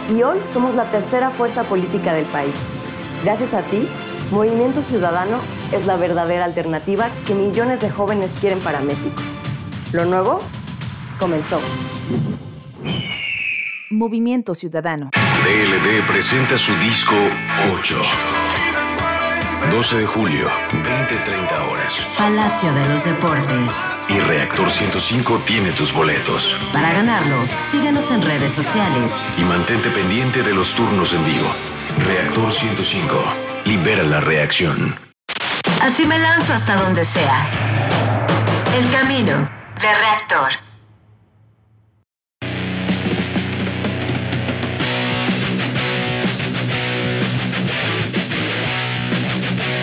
Y hoy somos la tercera fuerza política del país. Gracias a ti, Movimiento Ciudadano es la verdadera alternativa que millones de jóvenes quieren para México. Lo nuevo comenzó. Movimiento Ciudadano. DLD presenta su disco 8. 12 de julio, 20:30 horas. Palacio de los Deportes. Y Reactor 105 tiene tus boletos. Para ganarlo, síguenos en redes sociales. Y mantente pendiente de los turnos en vivo. Reactor 105. Libera la reacción. Así me lanzo hasta donde sea. El camino de Reactor.